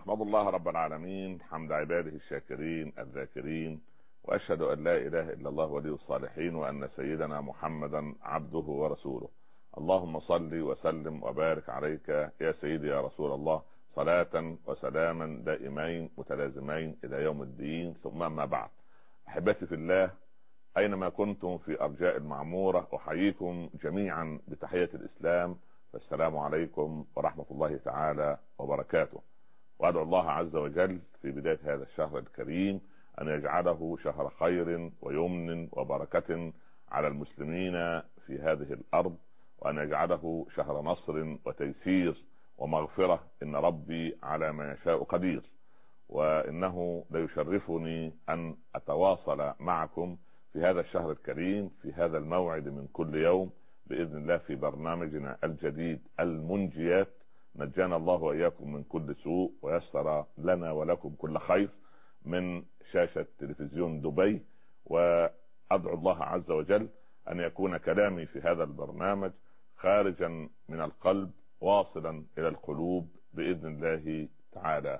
أحمد الله رب العالمين حمد عباده الشاكرين الذاكرين، وأشهد أن لا إله إلا الله ولي الصالحين، وأن سيدنا محمدا عبده ورسوله. اللهم صل وسلم وبارك عليك يا سيدي يا رسول الله، صلاة وسلاما دائمين متلازمين إلى يوم الدين. ثم ما بعد، أحبتي في الله أينما كنتم في أرجاء المعمورة، أحييكم جميعا بتحية الإسلام، فالسلام عليكم ورحمة الله تعالى وبركاته. وأدعو الله عز وجل في بداية هذا الشهر الكريم أن يجعله شهر خير ويمن وبركة على المسلمين في هذه الأرض، وأن يجعله شهر نصر وتيسير ومغفرة، إن ربي على ما يشاء قدير. وإنه ليشرفني أن أتواصل معكم في هذا الشهر الكريم في هذا الموعد من كل يوم بإذن الله في برنامجنا الجديد المنجيات. نجانا الله وإياكم من كل سوء، ويسر لنا ولكم كل خير، من شاشة تلفزيون دبي. وأدعو الله عز وجل أن يكون كلامي في هذا البرنامج خارجا من القلب واصلا إلى القلوب بإذن الله تعالى.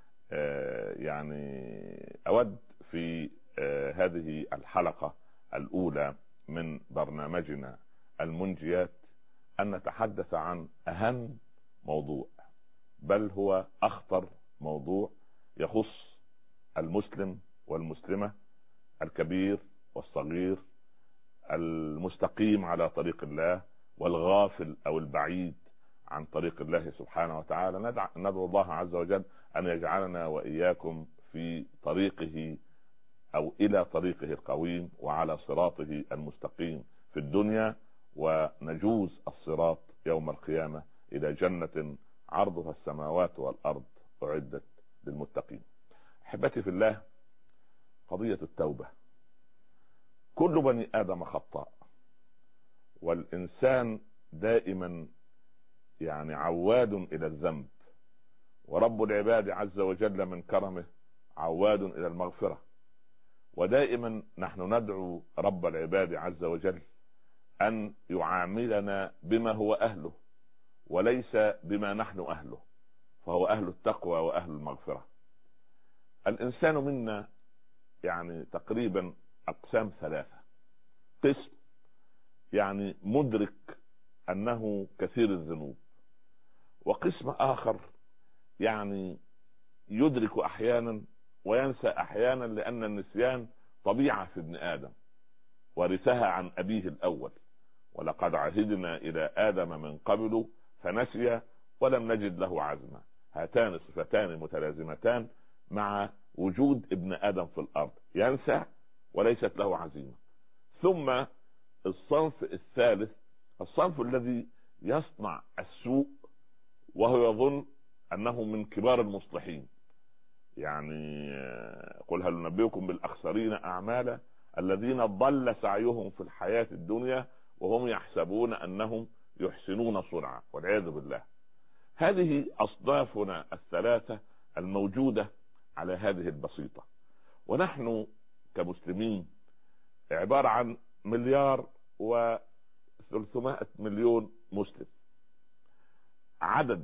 يعني أود في هذه الحلقة الأولى من برنامجنا المنجيات أن نتحدث عن أهم موضوع، بل هو أخطر موضوع يخص المسلم والمسلمة، الكبير والصغير، المستقيم على طريق الله والغافل أو البعيد عن طريق الله سبحانه وتعالى. ندعو الله عز وجل أن يجعلنا وإياكم في طريقه أو إلى طريقه القويم وعلى صراطه المستقيم في الدنيا، ونجوز الصراط يوم القيامة إلى جنة عرضها السماوات والأرض أعدت للمتقين. أحبتي في الله، قضية التوبة. كل بني آدم خطاء، والإنسان دائما يعني عواد إلى الذنب، ورب العباد عز وجل من كرمه عواد إلى المغفرة. ودائما نحن ندعو رب العباد عز وجل أن يعاملنا بما هو أهله وليس بما نحن أهله، فهو أهل التقوى وأهل المغفرة. الإنسان منا يعني تقريبا أقسام ثلاثة. قسم يعني مدرك أنه كثير الذنوب، وقسم آخر يعني يدرك أحيانا وينسى أحيانا، لأن النسيان طبيعة في ابن آدم ورثها عن أبيه الأول، ولقد عهدنا إلى آدم من قبل فنسي ولم نجد له عزما. هاتان صفتان متلازمتان مع وجود ابن آدم في الأرض، ينسى وليست له عزيمة. ثم الصنف الثالث، الصنف الذي يصنع السوء وهو يظن أنه من كبار المصلحين. يعني قل هل ننبئكم بالأخسرين أعمالا الذين ضل سعيهم في الحياة الدنيا وهم يحسبون أنهم يحسنون صنعا، والعياذ بالله. هذه أصنافنا الثلاثة الموجودة على هذه البسيطة. ونحن كمسلمين عبارة عن 1,300,000,000 مسلم. عدد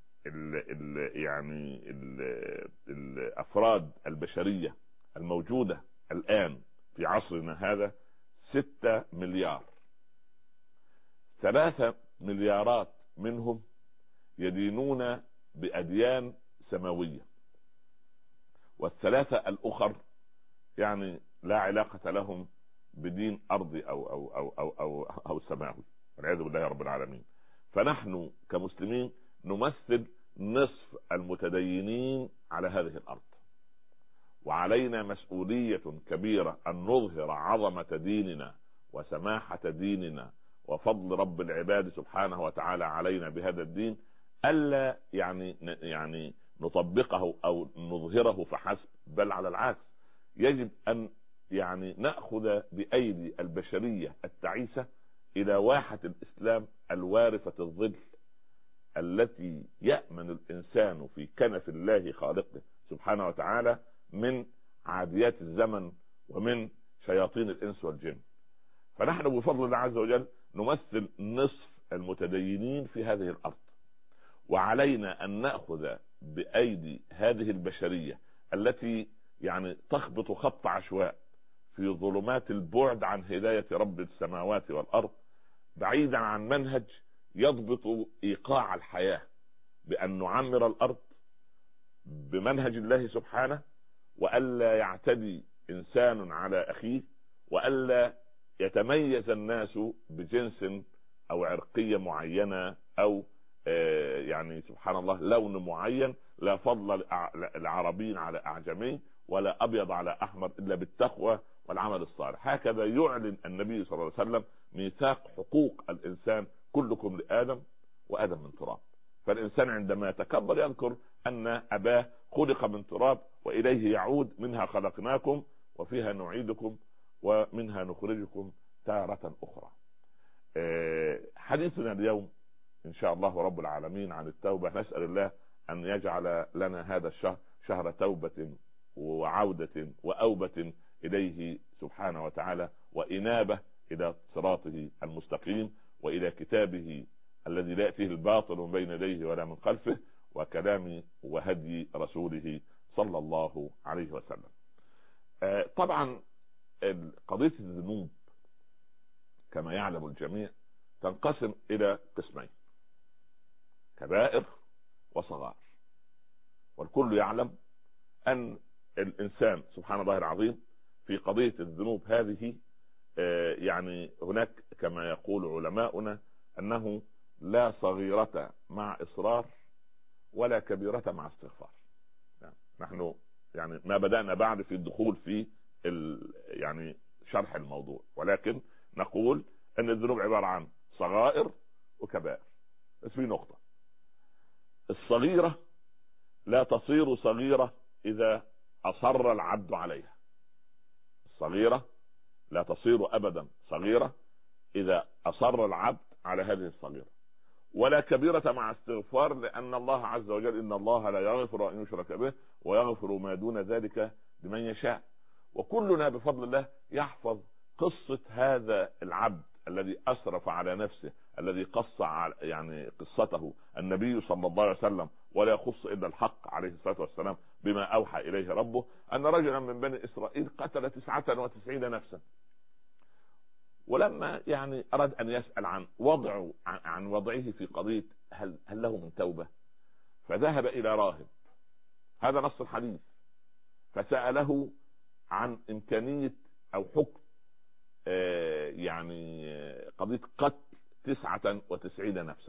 الأفراد البشرية الموجودة الآن في عصرنا هذا 6 مليار. 3 مليارات منهم يدينون بأديان سماوية، والثلاثة الأخر يعني لا علاقة لهم بدين أرضي أو سماوي، والعياذ بالله رب العالمين. فنحن كمسلمين نمثل نصف المتدينين على هذه الأرض، وعلينا مسؤولية كبيرة أن نظهر عظمة ديننا وسماحة ديننا وفضل رب العباد سبحانه وتعالى علينا بهذا الدين، ألا يعني نطبقه أو نظهره فحسب، بل على العكس يجب أن يعني نأخذ بأيدي البشرية التعيسة إلى واحة الإسلام الوارفة الظل، التي يأمن الإنسان في كنف الله خالقه سبحانه وتعالى من عاديات الزمن ومن شياطين الإنس والجن. فنحن بفضل الله عز وجل نمثل نصف المتدينين في هذه الأرض، وعلينا أن نأخذ بأيدي هذه البشرية التي يعني تخبط خط عشواء في ظلمات البعد عن هداية رب السماوات والأرض، بعيدا عن منهج يضبط إيقاع الحياة، بأن نعمر الأرض بمنهج الله سبحانه، وألا يعتدي إنسان على أخيه، وألا يتميز الناس بجنس أو عرقية معينة أو يعني سبحان الله لون معين. لا فضل العربي على أعجمي ولا أبيض على أحمر إلا بالتقوى والعمل الصالح. هكذا يعلن النبي صلى الله عليه وسلم ميثاق حقوق الإنسان: كلكم لآدم وآدم من تراب. فالإنسان عندما يتكبر يذكر أن أباه خلق من تراب وإليه يعود: منها خلقناكم وفيها نعيدكم ومنها نخرجكم تارة أخرى. حديثنا اليوم إن شاء الله رب العالمين عن التوبة. نسأل الله أن يجعل لنا هذا الشهر شهر توبة وعودة وأوبة إليه سبحانه وتعالى، وإنابة إلى صراطه المستقيم، وإلى كتابه الذي لا يأتيه الباطل من بين يديه ولا من خلفه، وكلام وهدي رسوله صلى الله عليه وسلم. طبعا قضية الذنوب كما يعلم الجميع تنقسم إلى قسمين: كبائر وصغائر. والكل يعلم أن الإنسان سبحان الله العظيم في قضية الذنوب هذه يعني هناك كما يقول علماؤنا أنه لا صغيرة مع إصرار ولا كبيرة مع استغفار. نحن يعني ما بدأنا بعد في الدخول في يعني شرح الموضوع، ولكن نقول أن الذنوب عبارة عن صغائر وكبائر. بس في نقطة: الصغيرة لا تصير صغيرة إذا أصر العبد عليها. الصغيرة لا تصير أبدا صغيرة إذا أصر العبد على هذه الصغيرة، ولا كبيرة مع استغفار، لأن الله عز وجل إن الله لا يغفر أن يشرك به ويغفر ما دون ذلك لمن يشاء. وكلنا بفضل الله يحفظ قصة هذا العبد الذي أسرف على نفسه، الذي قص يعني قصته النبي صلى الله عليه وسلم، ولا يخص إلا الحق عليه الصلاة والسلام بما أوحى إليه ربه، أن رجلا من بني إسرائيل قتل 99 نفسا. ولما يعني أراد أن يسأل عن وضعه في قضية هل له من توبة، فذهب إلى راهب، هذا نص الحديث، فسأله عن إمكانية أو حكم يعني قضية قتل 99 نفسا.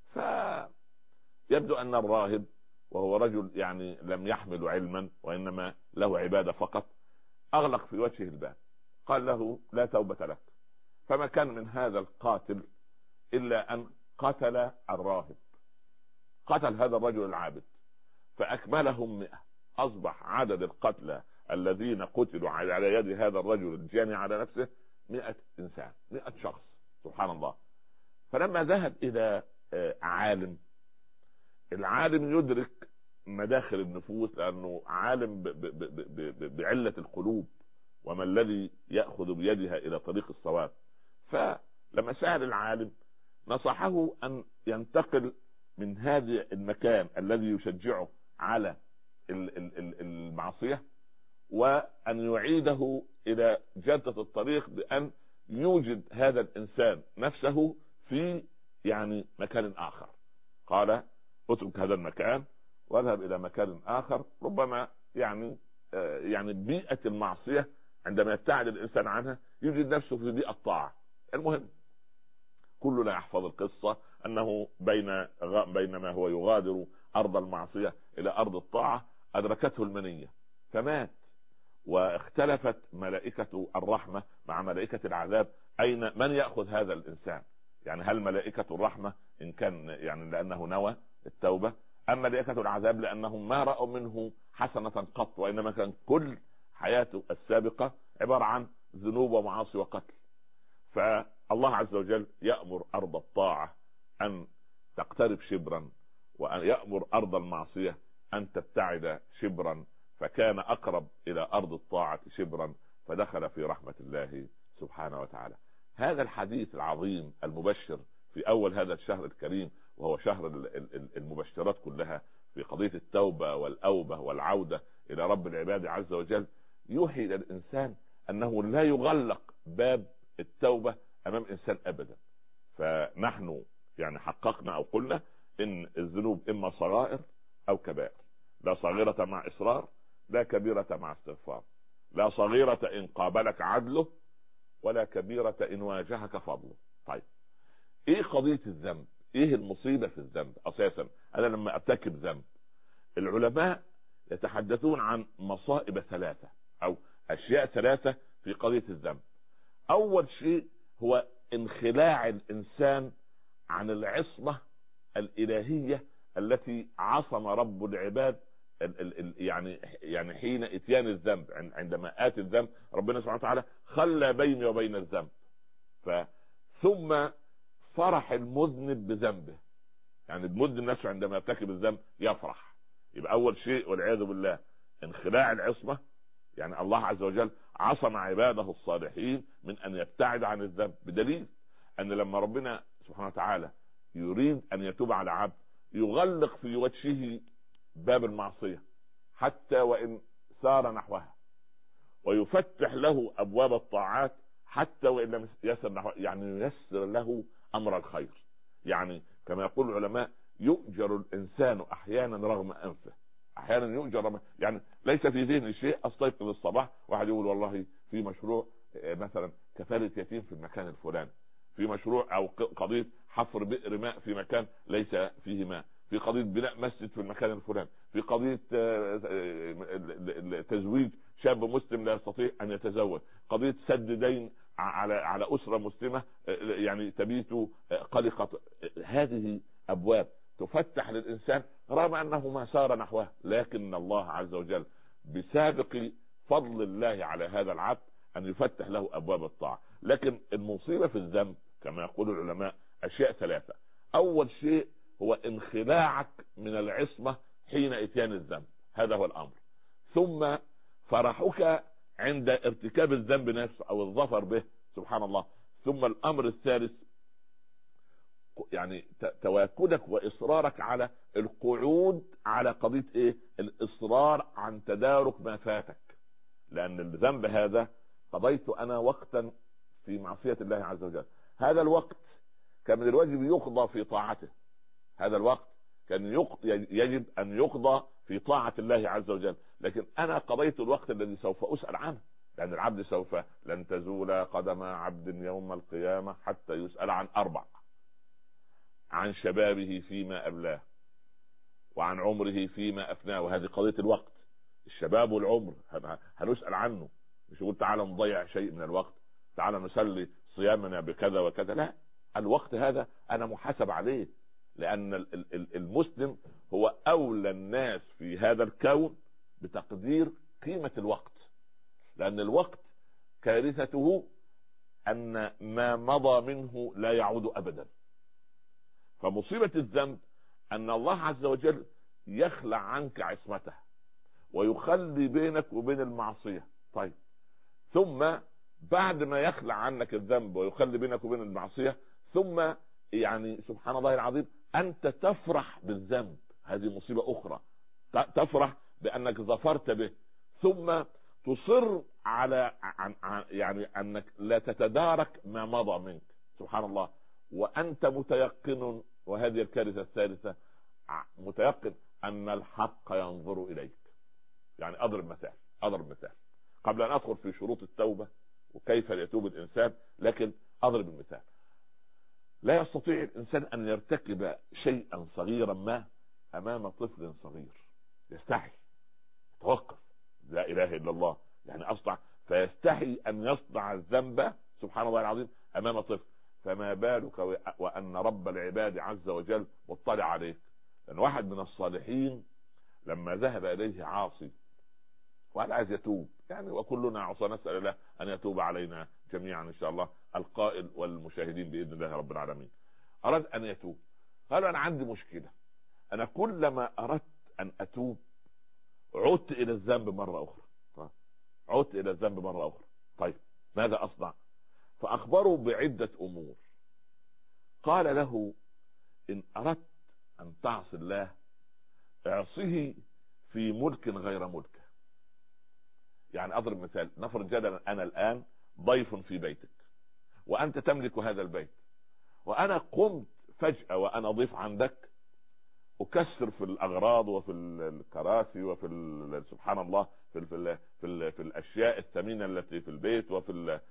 فيبدو أن الراهب وهو رجل يعني لم يحمل علما وإنما له عبادة فقط، أغلق في وجهه الباب، قال له: لا توبة لك. فما كان من هذا القاتل إلا أن قتل الراهب، قتل هذا الرجل العابد، فأكملهم 100. أصبح عدد القتلى الذين قتلوا على يد هذا الرجل الجاني على نفسه 100 إنسان، 100 شخص، سبحان الله. فلما ذهب إلى عالم، العالم يدرك مداخل النفوس، لأنه عالم بعلة القلوب وما الذي يأخذ بيدها إلى طريق الصواب. فلما سأل العالم نصحه أن ينتقل من هذا المكان الذي يشجعه على المعصية، وأن يعيده إلى جادة الطريق بأن يوجد هذا الإنسان نفسه في يعني مكان آخر. قال: اترك هذا المكان واذهب إلى مكان آخر. ربما يعني بيئة المعصية عندما يبتعد الإنسان عنها يوجد نفسه في بيئة الطاعة. المهم كلنا يحفظ القصة أنه بينما هو يغادر أرض المعصية إلى أرض الطاعة أدركته المنية فمات. واختلفت ملائكة الرحمة مع ملائكة العذاب أين من يأخذ هذا الإنسان. يعني هل ملائكة الرحمة إن كان يعني لأنه نوى التوبة، أم ملائكة العذاب لأنهم ما رأوا منه حسنة قط، وإنما كان كل حياته السابقة عبارة عن ذنوب ومعاصي وقتل. فالله عز وجل يأمر أرض الطاعة أن تقترب شبرا، وأن يأمر أرض المعصية أن تبتعد شبرا، فكان أقرب إلى أرض الطاعة شبرا، فدخل في رحمة الله سبحانه وتعالى. هذا الحديث العظيم المبشر في أول هذا الشهر الكريم، وهو شهر المبشرات كلها في قضية التوبة والأوبة والعودة إلى رب العباد عز وجل، يوحي إلى الإنسان أنه لا يغلق باب التوبة أمام إنسان أبدا. فنحن يعني حققنا أو قلنا إن الذنوب إما صغائر أو كبائر، لا صغيرة مع إصرار، لا كبيرة مع استغفار، لا صغيرة إن قابلك عدله، ولا كبيرة إن واجهك فضله. طيب إيه قضية الذنب؟ إيه المصيبة في الذنب أساسا؟ أنا لما أرتكب ذنب، العلماء يتحدثون عن مصائب ثلاثة أو أشياء ثلاثة في قضية الذنب. أول شيء هو انخلاع الإنسان عن العصمة الإلهية التي عصم رب العباد يعني حين اتيان الذنب، عندما آتي الذنب ربنا سبحانه وتعالى خلى بيني وبين الذنب. ثم فرح المذنب بذنبه، يعني المذنب نفسه عندما يرتكب الذنب يفرح. يبقى أول شيء والعياذ بالله انخلاع العصمة، يعني الله عز وجل عصم عباده الصالحين من أن يبتعد عن الذنب، بدليل أن لما ربنا سبحانه وتعالى يريد أن يتوب على عبد يغلق في وجهه باب المعصية حتى وإن سار نحوها، ويفتح له أبواب الطاعات حتى وإن لم يسر نحوها، يعني ييسر له أمر الخير. يعني كما يقول العلماء يؤجر الإنسان أحيانا رغم أنفه، أحيانا يؤجر، يعني ليس في ذهن شيء، أستيقظ الصباح واحد يقول والله في مشروع مثلا كفالة يتيم في المكان الفلاني، في مشروع أو قضية حفر بئر ماء في مكان ليس فيه ماء، في قضية بناء مسجد في المكان الفلاني، في قضية تزويج شاب مسلم لا يستطيع أن يتزوج، قضية سد دين على أسرة مسلمة يعني تبيت قلقة. هذه أبواب تفتح للإنسان رغم أنه ما سار نحوها، لكن الله عز وجل بسابق فضل الله على هذا العبد أن يفتح له أبواب الطاعة. لكن المصيبة في الذنب كما يقول العلماء أشياء ثلاثة. أول شيء هو انخلاعك من العصمة حين اتيان الذنب، هذا هو الأمر. ثم فرحك عند ارتكاب الذنب نفسه أو الظفر به، سبحان الله. ثم الأمر الثالث يعني تواكدك وإصرارك على القعود على قضية إيه؟ الإصرار عن تدارك ما فاتك، لأن الذنب هذا قضيت أنا وقتا في معصية الله عز وجل، هذا الوقت كان من الواجب يقضى في طاعته، هذا الوقت كان يجب أن يقضى في طاعة الله عز وجل، لكن أنا قضيت الوقت الذي سوف أسأل عنه، لأن العبد سوف لن تزول قدم عبد يوم القيامة حتى يسأل عن أربع: عن شبابه فيما أبلاه، وعن عمره فيما أفناه، وهذه قضية الوقت، الشباب والعمر هنسأل عنه. مش يقول تعالى نضيع شيء من الوقت، تعالى نصلي صيامنا بكذا وكذا، لا، الوقت هذا أنا محاسب عليه، لأن المسلم هو أولى الناس في هذا الكون بتقدير قيمة الوقت، لأن الوقت كارثته أن ما مضى منه لا يعود أبدا. فمصيبة الذنب أن الله عز وجل يخلع عنك عصمته ويخلي بينك وبين المعصية. طيب ثم بعد ما يخلع عنك الذنب ويخلي بينك وبين المعصية، ثم يعني سبحان الله العظيم أنت تفرح بالذنب، هذه مصيبة أخرى، تفرح بأنك ظفرت به، ثم تصر على يعني أنك لا تتدارك ما مضى منك، سبحان الله، وأنت متيقن، وهذه الكارثة الثالثة، متيقن أن الحق ينظر إليك. يعني أضرب مثال قبل أن أدخل في شروط التوبة وكيف يتوب الإنسان، لكن أضرب المثال. لا يستطيع الإنسان أن يرتكب شيئا صغيرا ما أمام طفل صغير، يستحي، يتوقف، لا إله إلا الله، يعني أصنع، فيستحي أن يصنع الذنب سبحان الله العظيم أمام طفل، فما بالك وأن رب العباد عز وجل مطلع عليك. لأن واحد من الصالحين لما ذهب إليه عاصي وقال عايز يتوب، يعني وكلنا عصى، نسأل الله أن يتوب علينا جميعا إن شاء الله، القائل والمشاهدين بإذن الله رب العالمين، أراد أن يتوب، قال أنا عندي مشكلة، أنا كلما أردت أن أتوب عدت إلى الذنب مرة أخرى. طيب ماذا أصنع؟ فأخبروا بعدة أمور. قال له إن أردت أن تعصي الله اعصه في ملك غير ملكه. يعني أضرب مثال، نفرض جدلا أنا الآن ضيف في بيتك وأنت تملك هذا البيت، وأنا قمت فجأة وأنا ضيف عندك أكسر في الأغراض وفي الكراسي وفي سبحان الله في الأشياء الثمينة التي في البيت وفي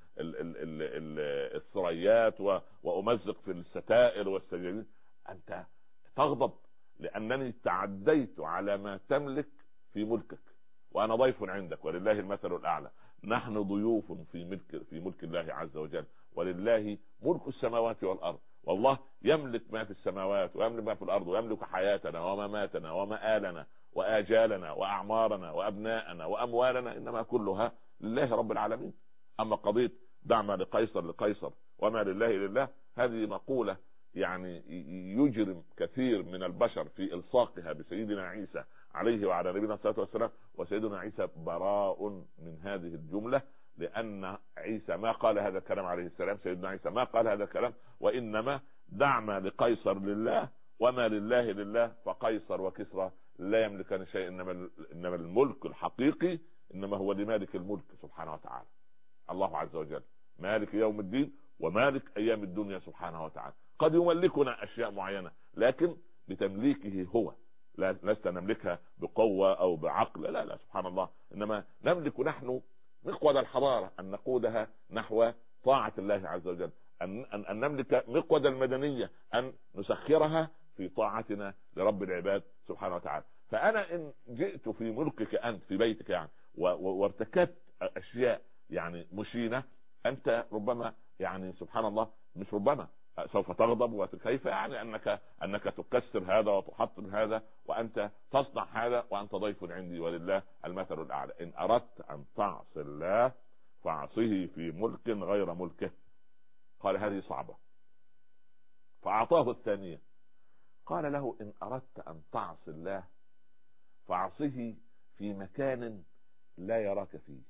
الثريات وأمزق في الستائر والسجاجيد. أنت تغضب لأنني تعديت على ما تملك في ملكك وأنا ضيف عندك، ولله المثل الأعلى. نحن ضيوف في ملك الله عز وجل، ولله ملك السماوات والأرض، والله يملك ما في السماوات ويملك ما في الأرض، ويملك حياتنا ومماتنا ومآلنا وآجالنا وأعمارنا وأبناءنا وأموالنا، إنما كلها لله رب العالمين. أما قضية دع ما لقيصر لقيصر وما لله لله، هذه مقولة يعني يجرم كثير من البشر في إلصاقها بسيدنا عيسى عليه وعلى نبينا الصلاة والسلام، وسيدنا عيسى براء من هذه الجملة، لأن عيسى ما قال هذا الكلام عليه السلام. سيدنا عيسى ما قال هذا الكلام، وإنما دع ما لقيصر لله وما لله لله، فقيصر وكسرى لا يملكان شيء، إنما الملك الحقيقي إنما هو لمالك الملك سبحانه وتعالى، الله عز وجل، مالك يوم الدين ومالك أيام الدنيا سبحانه وتعالى. قد يملكنا أشياء معينة لكن بتمليكه هو، لست نملكها بقوة أو بعقل، لا سبحان الله، إنما نملك نحن مقود الحضارة أن نقودها نحو طاعة الله عز وجل، أن نملك مقود المدنية أن نسخرها في طاعتنا لرب العباد سبحانه وتعالى. فأنا إن جئت في ملكك أنت في بيتك يعني وارتكبت أشياء يعني مشينة، أنت ربما يعني سبحان الله مش ربما سوف تغضب، وكيف يعني أنك تكسر هذا وتحطم هذا وأنت تصنع هذا وأنت ضيف عندي، ولله المثل الأعلى. إن أردت أن تعصي الله فاعصه في ملك غير ملكه. قال هذه صعبة، فأعطاه الثانية، قال له إن أردت أن تعصي الله فاعصه في مكان لا يراك فيه،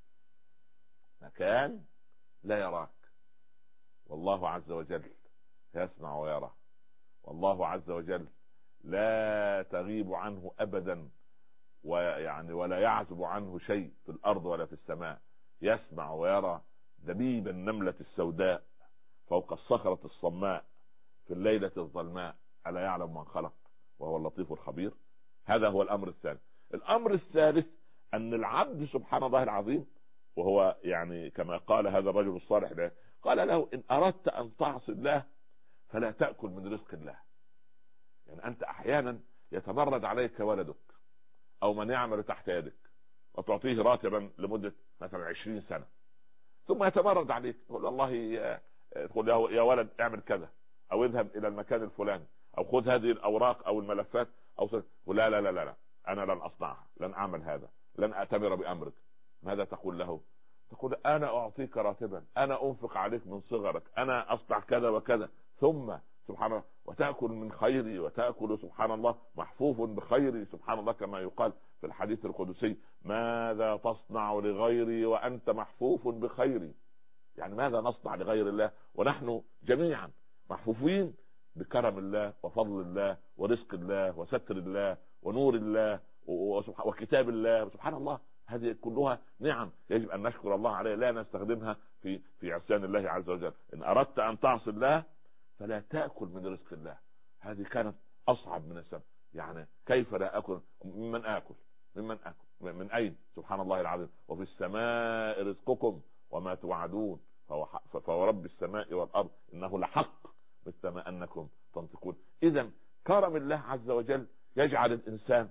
مكان لا يراك، والله عز وجل يسمع ويرى، والله عز وجل لا تغيب عنه أبدا، ويعني ولا يعزب عنه شيء في الأرض ولا في السماء، يسمع ويرى دبيب النملة السوداء فوق الصخرة الصماء في الليلة الظلماء، ألا يعلم من خلق وهو اللطيف الخبير. هذا هو الأمر الثاني. الأمر الثالث أن العبد سبحان الله العظيم، وهو يعني كما قال هذا الرجل الصالح له، قال له إن أردت أن تعصي الله فلا تأكل من رزق الله. يعني أنت أحيانا يتمرد عليك ولدك أو من يعمل تحت يدك وتعطيه راتبا لمدة مثلا 20 سنة، ثم يتمرد عليك، يقول والله تقول له يا ولد اعمل كذا أو اذهب إلى المكان الفلاني أو خذ هذه الأوراق أو الملفات أو لا لا لا لا أنا لن أصنعها، لن أعمل هذا، لن أأتمر بأمرك. ماذا تقول له؟ تقول أنا أعطيك راتبا، أنا أنفق عليك من صغرك، أنا أصنع كذا وكذا، ثم سبحان الله وتأكل من خيري وتأكل سبحان الله محفوف بخيري سبحان الله، كما يقال في الحديث القدسي ماذا تصنع لغيري وأنت محفوف بخيري. يعني ماذا نصنع لغير الله ونحن جميعا محفوفين بكرم الله وفضل الله ورزق الله وستر الله ونور الله وكتاب الله سبحان الله. هذه كلها نعم يجب أن نشكر الله عليها، لا نستخدمها في عصيان الله عز وجل. إن أردت أن تعصي الله فلا تأكل من رزق الله. هذه كانت أصعب من السبب، يعني كيف لا أكل؟ ممن آكل من أين؟ سبحان الله العظيم. وفي السماء رزقكم وما توعدون فهو رب السماء والأرض إنه لحق مثل ما أنكم تنطقون. إذا كرم الله عز وجل يجعل الإنسان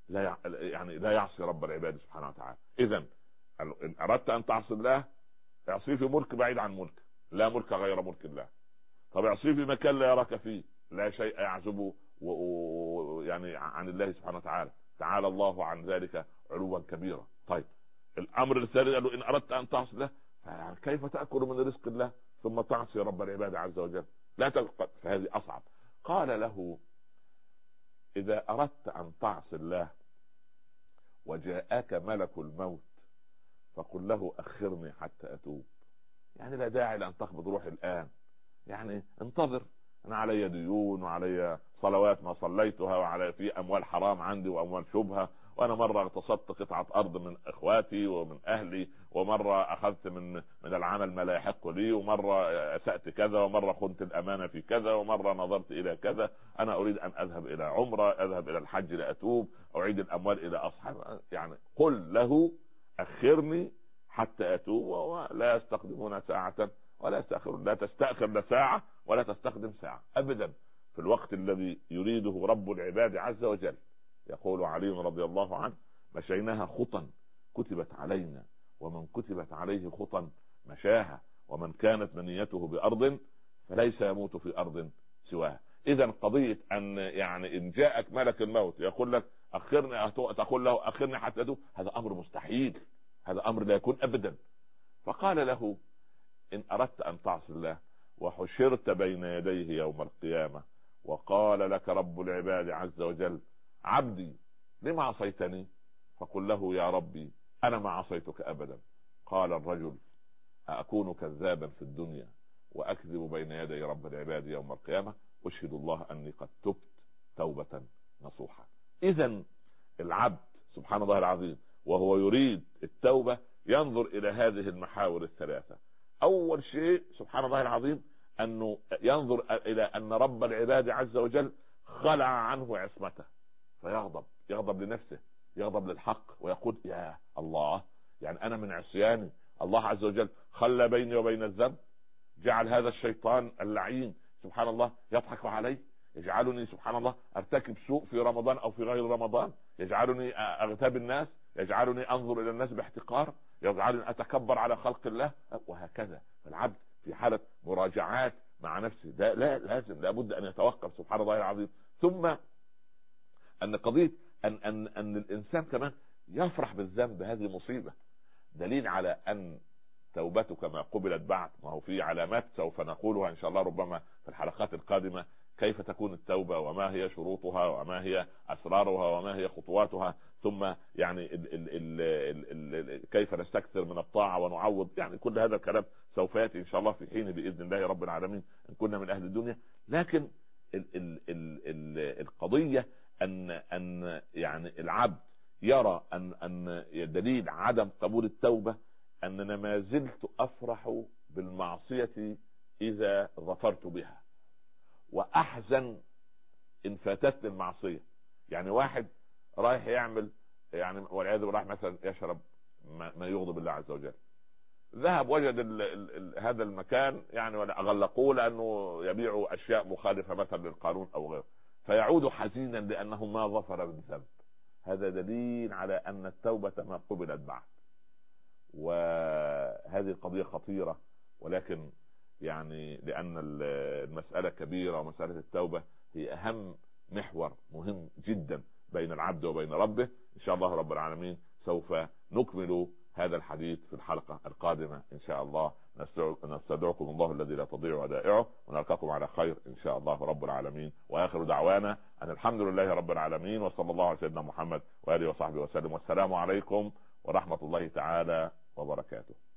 لا يعصي رب العباد سبحانه وتعالى. إذا إن أردت أن تعصي الله اعصيه في ملك بعيد عن ملك، لا ملك غير ملك الله. طب اعصيه في مكان لا يراك فيه، لا شيء يعزب يعني عن الله سبحانه وتعالى، تعالى الله عن ذلك علوا كبيرا. طيب الأمر الثالث قال له إن أردت أن تعصي الله كيف تأكل من رزق الله ثم تعصي رب العباد عز وجل؟ لا تلقى، فهذه أصعب. قال له إذا أردت أن تعصي الله وجاءك ملك الموت فقل له أخرني حتى أتوب. يعني لا داعي لأن تقبض روح الآن، يعني انتظر انا علي ديون وعلي صلوات ما صليتها وعلي في اموال حرام عندي واموال شبهه، وانا مره اغتصبت قطعه ارض من اخواتي ومن اهلي، ومره اخذت من العمل ما لا يحق لي، ومره اسأت كذا، ومره خنت الامانه في كذا، ومره نظرت الى كذا. انا اريد ان اذهب الى عمره، اذهب الى الحج لاتوب، اعيد الاموال الى اصحاب. يعني قل له اخرني حتى اتوب، ولا يستقدمون ساعه ولا يستأخرون. لا تستأخر ساعه ولا تستخدم ساعه ابدا في الوقت الذي يريده رب العباد عز وجل. يقول علي رضي الله عنه: مشيناها خطا كتبت علينا، ومن كتبت عليه خطا مشاها، ومن كانت منيته بأرض فليس يموت في أرض سواها. إذا قضية أن يعني إن جاءك ملك الموت يقول لك أخرني، تقول له أخرني حتى أتوب، هذا أمر مستحيل، هذا أمر لا يكون أبدا. فقال له: إن أردت أن تعصي الله وحشرت بين يديه يوم القيامة وقال لك رب العباد عز وجل: عبدي لما عصيتني؟ فقل له: يا ربي أنا ما عصيتك أبدا. قال الرجل: أكون كذابا في الدنيا وأكذب بين يدي رب العباد يوم القيامة؟ أشهد الله أني قد تبت توبة نصوحة. إذن العبد سبحان الله العظيم وهو يريد التوبة ينظر إلى هذه المحاور الثلاثة. أول شيء سبحان الله العظيم أنه ينظر إلى أن رب العباد عز وجل خلع عنه عصمته، يغضب لنفسه، يغضب للحق، ويقول: يا الله، يعني أنا من عصياني الله عز وجل خلى بيني وبين الذنب، جعل هذا الشيطان اللعين سبحان الله يضحك علي، يجعلني سبحان الله ارتكب سوء في رمضان او في غير رمضان، يجعلني اغتاب الناس، يجعلني انظر الى الناس باحتقار، يجعلني اتكبر على خلق الله، وهكذا. فالعبد في حالة مراجعات مع نفسه، ده لابد ان يتوقف سبحان الله العظيم. ثم ان قضية ان الانسان كمان يفرح بالذنب، هذه مصيبة، دليل على ان توبتك ما قبلت بعد. ما هو في علامات سوف نقولها ان شاء الله ربما في الحلقات القادمة، كيف تكون التوبة وما هي شروطها وما هي اسرارها وما هي خطواتها، ثم يعني كيف نستكثر من الطاعة ونعوض، يعني كل هذا الكلام سوف يأتي ان شاء الله في حين بإذن الله رب العالمين ان كنا من اهل الدنيا. لكن القضية ان يعني العبد يرى ان دليل عدم قبول التوبة أننا ما زلت أفرح بالمعصية إذا ظفرت بها، وأحزن إن فاتتني المعصية. يعني واحد رايح يعمل يعني والعياذ بالله رايح مثلا يشرب ما يغضب الله عز وجل، ذهب وجد هذا المكان يعني أغلقوه لأنه يبيع أشياء مخالفة مثلا للقانون أو غيره، فيعود حزينا لأنه ما ظفر بالذنب. هذا دليل على أن التوبة ما قبلت بعد، وهذه القضية خطيرة. ولكن يعني لأن المسألة كبيرة ومسألة التوبة هي أهم محور مهم جدا بين العبد وبين ربه. إن شاء الله رب العالمين سوف نكمل هذا الحديث في الحلقة القادمة إن شاء الله. نستودعكم الله الذي لا تضيع ودائعه، ونلقاكم على خير إن شاء الله رب العالمين. وآخر دعوانا أن الحمد لله رب العالمين، وصلى الله على سيدنا محمد وآله وصحبه وسلم، والسلام عليكم ورحمة الله تعالى وبركاته.